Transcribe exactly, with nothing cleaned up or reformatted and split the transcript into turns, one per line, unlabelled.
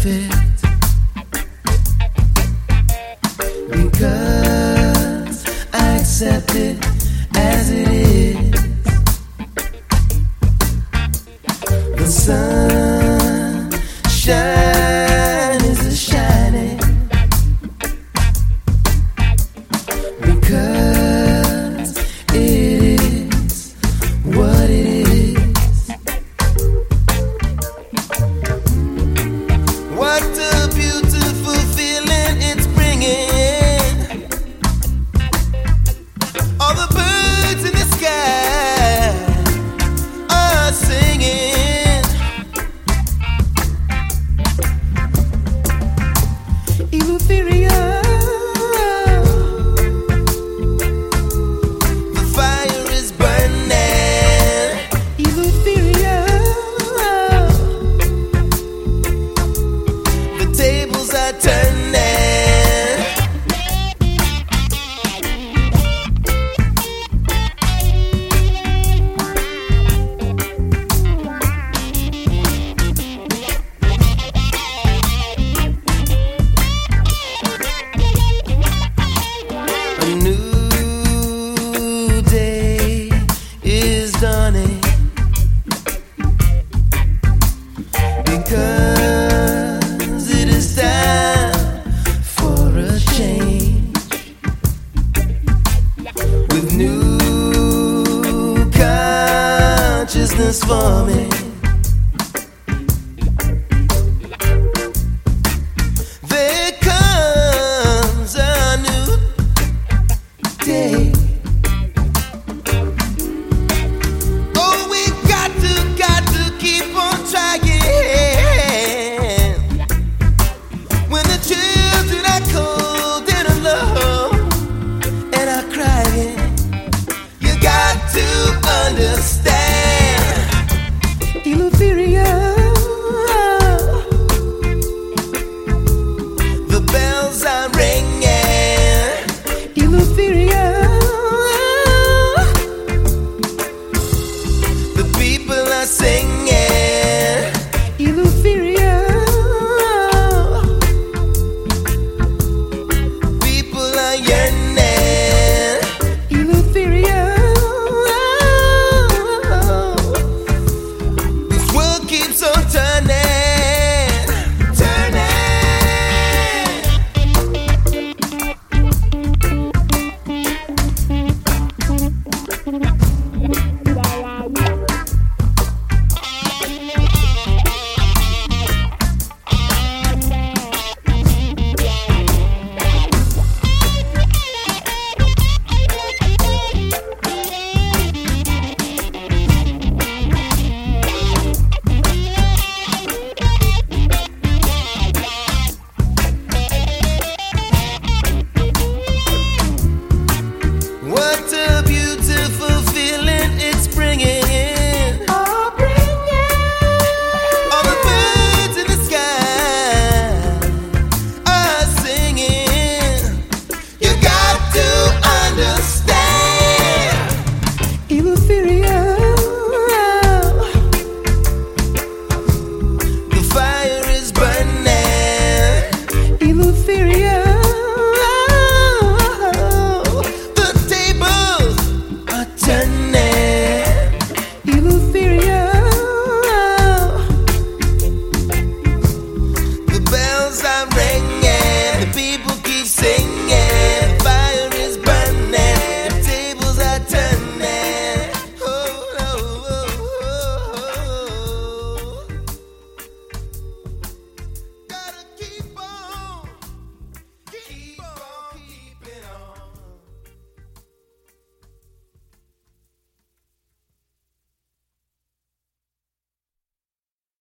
perfect, because I accept it as it is. The sun shine is a shining, because it is what it is. What a beautiful feeling it's bringing. All the birds in the sky are singing. Euphoria. The fire is burning. Euphoria. The tables are turning. A new day is dawning, because it is time for a change, with new consciousness forming. There comes a new day. Oh, we got to, got to keep on trying. When the children are cold and alone and are crying, you got to understand.